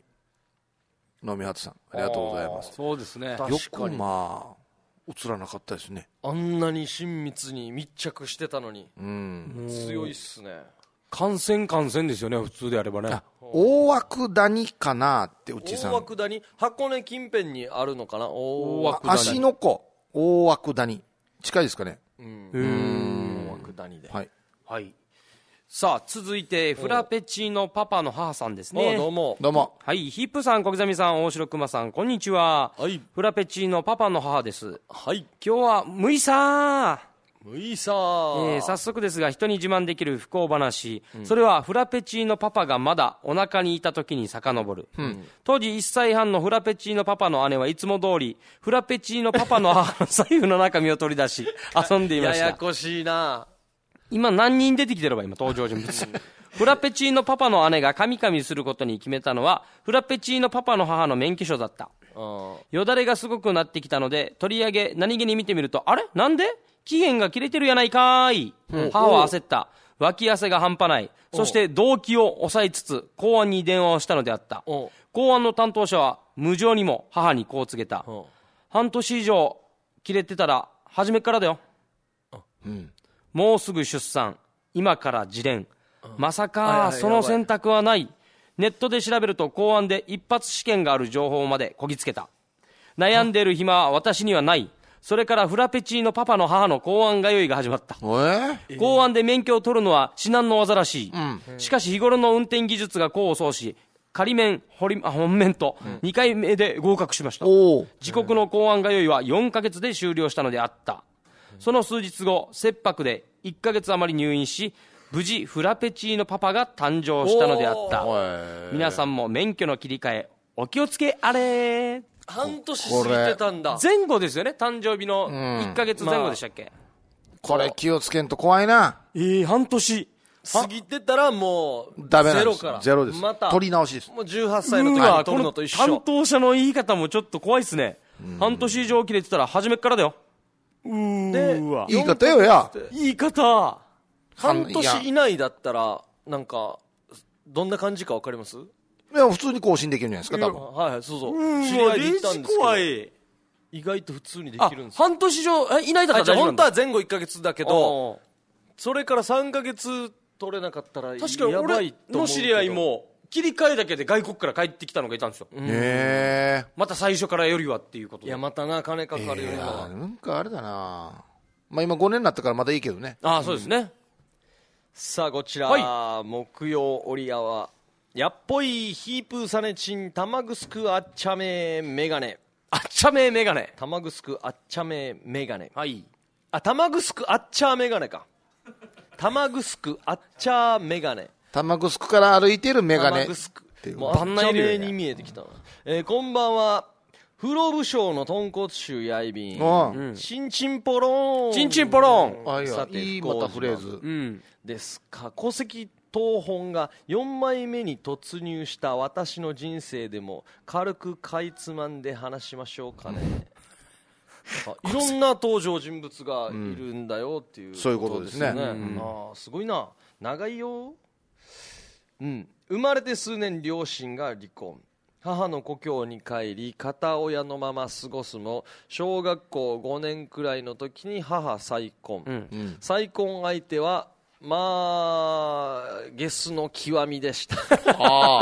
能見ハトさんありがとうございます。 そうですね。 よくまあ映らなかったですね。 あんなに親密に密着してたのに。強いっすね。 感染ですよね、普通であればね。 大涌谷かなって内さん。 大涌谷、箱根近辺にあるのかな。 芦ノ湖大涌谷近いですかね。 大涌谷で。 はい。さあ続いてフラペチーノパパの母さんですね。 どうも。 はい、ヒップさん、小刻みさん、大城熊さん、こんにちは。フラペチーノパパの母です。今日はむいさー。早速ですが、人に自慢できる不幸話、それはフラペチーノパパがまだお腹にいた時に遡る。当時1歳半のフラペチーノパパの姉はいつも通りフラペチーノパパの母の財布の中身を取り出し遊んでいました。 ややこしいな。 今何人出てきてれば今登場人物フラペチーノパパの姉がカミカミすることに決めたのはフラペチーノパパの母の免許証だった。よだれがすごくなってきたので取り上げ何気に見てみると、あれなんで期限が切れてるやないかーい。母は焦った。脇汗が半端ない。そして動機を抑えつつ公安に電話をしたのであった。公安の担当者は無情にも母にこう告げた。半年以上切れてたら初めからだよ。もうすぐ出産、今から自伝。まさかその選択はない。ネットで調べると公安で一発試験がある情報までこぎつけた。悩んでいる暇は私にはない。それからフラペチーノパパの母の公安通いが始まった。公安で免許を取るのは至難の業らしい。しかし日頃の運転技術が功を奏し、仮免、本免と2回目で合格しました。自国の公安通いは4ヶ月で終了したのであった。その数日後、切迫で1ヶ月余り入院し、無事フラペチーノパパが誕生したのであった。皆さんも免許の切り替えお気をつけあれ。 半年過ぎてたんだ。 前後ですよね、誕生日の1ヶ月前後でしたっけ。 これ気をつけんと怖いな。 半年過ぎてたらもうダメなんです。 ゼロからゼロです。 また取り直しです。 もう18歳の時に取るのと一緒。 担当者の言い方もちょっと怖いですね。半年以上切れてたら初めっからだよ。 で言い方よや。 言い方。 半年以内だったらなんかどんな感じか分かります？ いや普通に更新できるんじゃないですか多分。 はいそうそう。知り合いで行ったんですけど。 怖い。 意外と普通にできるんですよ。 半年以上以内だったら大丈夫なんだ。 本当は前後1ヶ月だけど、それから3ヶ月取れなかったらやばいと思うけど。 確かに俺の知り合いも切り替えだけで外国から帰ってきたのがいたんですよ。また最初からよりはっていうことで。 いやまたな金かかるよりは。 なんかあれだな。まあ今5年になったからまだいいけどね。 そうですね。 さあこちら、木曜折屋はやっぽいヒープーサネチン玉ぐすくあっちゃめメガネ。 あっちゃめメガネ。 玉ぐすくあっちゃめメガネ。 はい玉ぐすくあっちゃメガネか。玉ぐすくあっちゃメガネ。 玉ぐすくから歩いてるメガネ。 玉ぐすくもうあっちゃめに見えてきたな。こんばんは。不老武将の豚骨臭やいびん。チンチンポローン。 チンチンポロン。さていいまたフレーズ。 ですか。戸籍謄本が4枚目に突入した私の人生でも軽くかいつまんで話しましょうかね。いろんな登場人物がいるんだよっていう、 そういうことですね。 すごいな。長いよ。生まれて数年両親が離婚。母の故郷に帰り片親のまま過ごすも小学校5年くらいの時に母再婚、再婚相手はまあゲスの極みでした。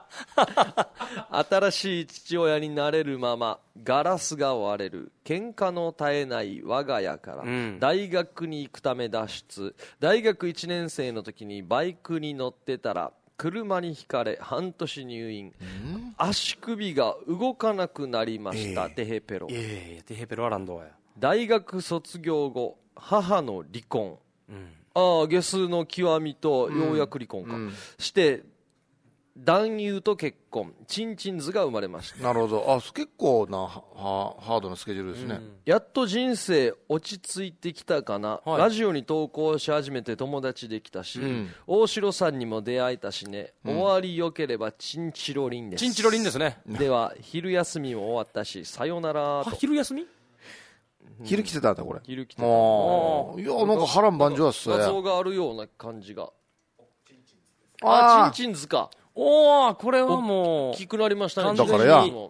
新しい父親になれるままガラスが割れる、喧嘩の絶えない我が家から、大学に行くため脱出。大学1年生の時にバイクに乗ってたら車にひかれ半年入院、足首が動かなくなりました、テヘペロ。 テヘペロはランドや。 大学卒業後母の離婚、ゲスの極みとようやく離婚か、して男優と結婚、チンチンズが生まれました。 なるほど。結構なハードなスケジュールですね。 やっと人生落ち着いてきたかな、ラジオに投稿し始めて友達できたし、大城さんにも出会えたしね、終わりよければチンチロリンです。 チンチロリンですね。 では昼休みも終わったしさよならと。 昼休み、 昼来てたんだこれ。 昼来てた。 いやなんか波乱万丈っすね。 画像があるような感じが。チンチンズか。 これはもう大きくなりましたね。 だからや。 いや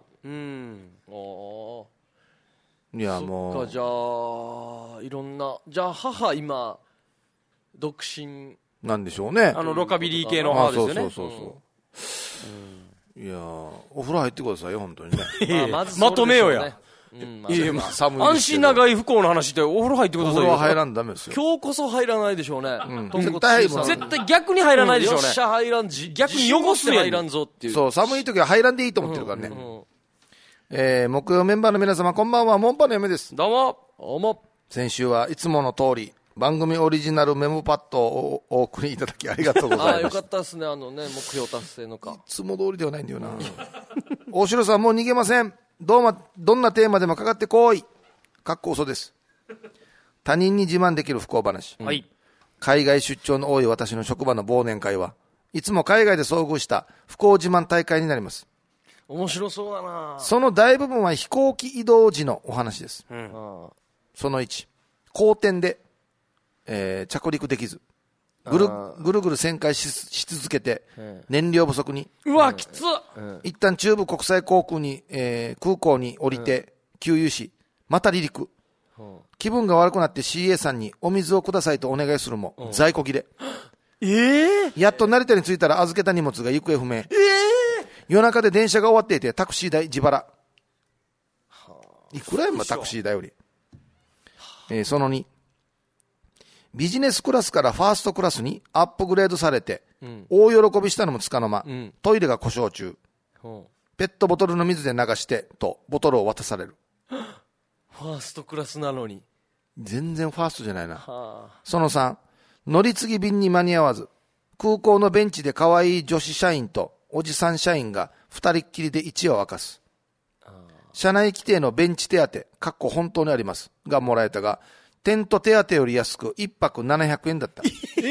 もう。 そっか、じゃあいろんな、じゃあ母今独身なんでしょうね。 ロカビリー系の母ですよね。 いやお風呂入ってくださいよ本当にね。 まとめようや。安心長い不幸の話でお風呂入ってくださいよ。 お風呂入らんダメですよ。 今日こそ入らないでしょうね。 絶対逆に入らないでしょうね。 よっしゃ入らん、逆に汚す入らんぞっていう。 そう、寒い時は入らんでいいと思ってるからね。木曜メンバーの皆様こんばんは、モンパの嫁です。 どうも。 先週はいつもの通り番組オリジナルメモパッドをお送りいただきありがとうございます。 よかったですね、目標達成のか。 いつも通りではないんだよな。大城さんもう逃げません。どんなテーマでもかかってこい。かっこ嘘です。他人に自慢できる不幸話。海外出張の多い私の職場の忘年会はいつも海外で遭遇した不幸自慢大会になります。 面白そうだな。 その大部分は飛行機移動時のお話です。その1、好転で、着陸できずぐるぐる旋回 し続けて燃料不足に、 うわきつっ、 一旦中部国際航空に、空港に降りて給油しまた離陸、気分が悪くなって CA さんにお水をくださいとお願いするも在庫切れ、やっと成田に着いたら預けた荷物が行方不明、夜中で電車が終わっていてタクシー代自腹、いくらやもタクシー代より、その2、ビジネスクラスからファーストクラスにアップグレードされて、大喜びしたのもつかの間、トイレが故障中、ペットボトルの水で流してとボトルを渡される。 ファーストクラスなのに全然ファーストじゃないな。その3、乗り継ぎ便に間に合わず空港のベンチで可愛い女子社員とおじさん社員が二人っきりで一夜を明かす。社内規定のベンチ手当本当にありますがもらえたが、テント手当より安く1泊700円だった。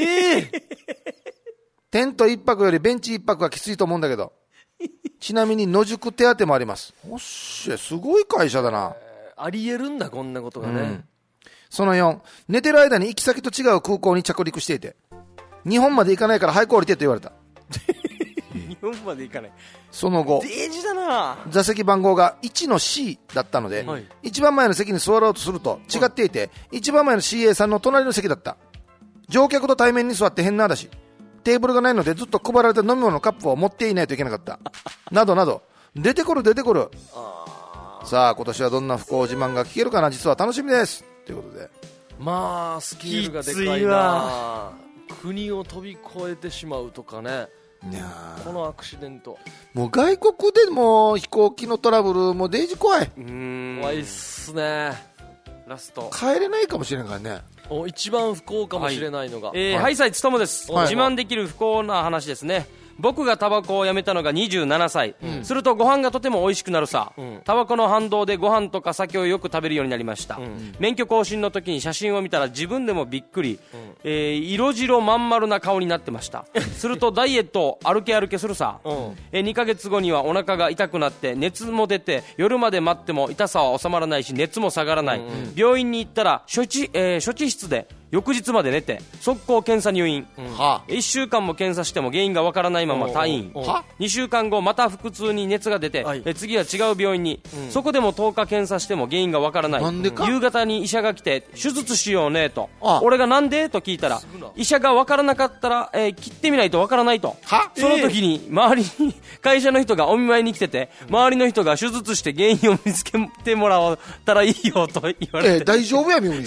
テント1泊よりベンチ1泊はきついと思うんだけど、ちなみに野宿手当もあります。おっしゃ、すごい会社だな。 ありえるんだこんなことがね。 その4、寝てる間に行き先と違う空港に着陸していて、日本まで行かないから早く降りてと言われた。 日本まで行かない。 その後、 デージだな。 座席番号が1の C だったので、一番前の席に座ろうとすると違っていて、一番前の CA さんの隣の席だった。乗客と対面に座って変な話、テーブルがないのでずっと配られた飲み物のカップを持っていないといけなかったなどなど、出てくる。さあ今年はどんな不幸自慢が聞けるかな、実は楽しみですということで、 まあスケールがでかいな。国を飛び越えてしまうとかね。このアクシデント、 もう外国でも飛行機のトラブルもデージ怖い。 怖いっすね。 ラスト帰れないかもしれないからね。 一番不幸かもしれないのが、 ハイサイツトムです。自慢できる不幸な話ですね。僕がタバコをやめたのが27歳、するとご飯がとても美味しくなるさ、タバコの反動でご飯とか酒をよく食べるようになりました、免許更新の時に写真を見たら自分でもびっくり、色白まん丸な顔になってましたするとダイエットを歩けするさ、2ヶ月後にはお腹が痛くなって熱も出て、夜まで待っても痛さは収まらないし熱も下がらない、病院に行ったら処置室で翌日まで寝て速攻検査入院、1週間も検査しても原因がわからないまま退院、2週間後また腹痛に熱が出て、次は違う病院に、そこでも10日検査しても原因がわからない。夕方に医者が来て手術しようねと、俺がなんでとと聞いたら、医者が分からなかったら、切ってみないと分からないと。その時に周りに会社の人がお見舞いに来てて、周りの人が手術して原因を見つけてもらったらいいよと言われて、 大丈夫やみょん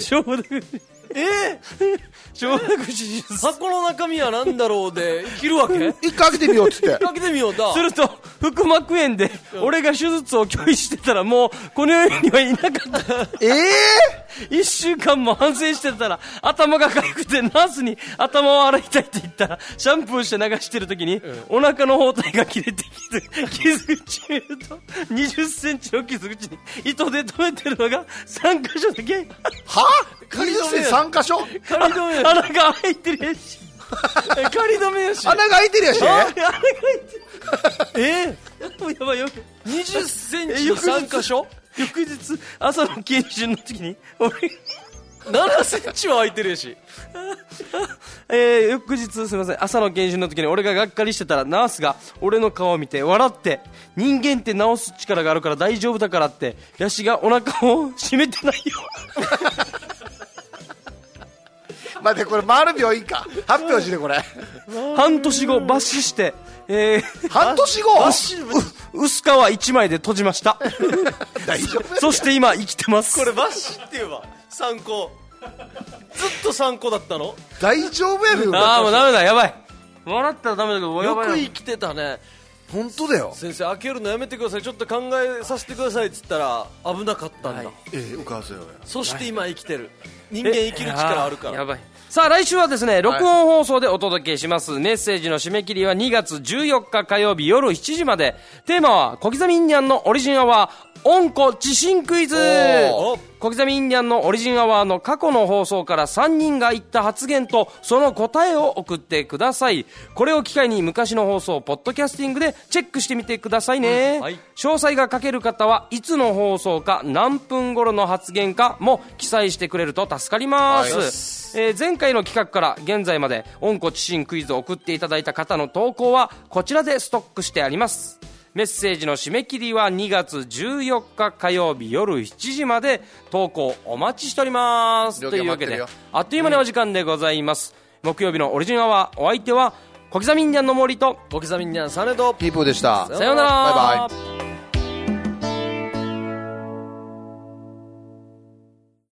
承諾手術。 箱の中身は何だろうで切るわけ。 一回開けてみようっつって開けてみようだ。 すると腹膜炎で俺が手術を拒否してたらもうこの世にはいなかった。1週間も反省してたら頭が痒くてナースに頭を洗いたいって言ったらシャンプーして流してる時にお腹の包帯が切れて傷口見ると20センチの傷口に糸で留めてるのが3箇所だけ。 仮止め3箇所仮止め穴が開いてるやし仮止めやし穴が開いてるやし穴が開いてるやばいよ。 20センチの3箇所。 翌日朝の研修の時に俺 7センチは開いてるやし翌日すみません、朝の研修の時に俺ががっかりしてたらナースが俺の顔を見て笑って、人間って治す力があるから大丈夫だからってヤシがお腹を締めてないよ待って、これ回る病院か発表してこれ半年後抜歯して、 半年後薄皮1枚で閉じました大丈夫そして今生きてます。 これバッシって言えば参考ずっと参考だったの。 大丈夫やねん。 ああもうダメだ、やばい、笑ったらダメだけどやばいな。 よく生きてたね。 本当だよ。 先生開けるのやめてください、ちょっと考えさせてくださいって言ったら危なかったんだ、 お母さんや。 そして今生きてる。人間生きる力あるから。 やばい。さあ来週はですね、録音放送でお届けします。メッセージの締め切りは2月14日火曜日夜7時まで。テーマは小刻みインディアンのオリジンアワー温故知新クイズ。小刻みインディアンのオリジンアワーの過去の放送から3人が言った発言とその答えを送ってください。これを機会に昔の放送をポッドキャスティングでチェックしてみてくださいね、詳細が書ける方はいつの放送か何分頃の発言かも記載してくれると助かります、前回の企画から現在まで温故知新クイズを送っていただいた方の投稿はこちらでストックしてあります。メッセージの締め切りは2月14日火曜日夜7時まで。投稿お待ちしておりますというわけであっという間にお時間でございます、木曜日のオリジンアワー、お相手は小刻みインディアンの森と小刻みインディアンサネとピーポーでした。 さようなら、 バイバイ。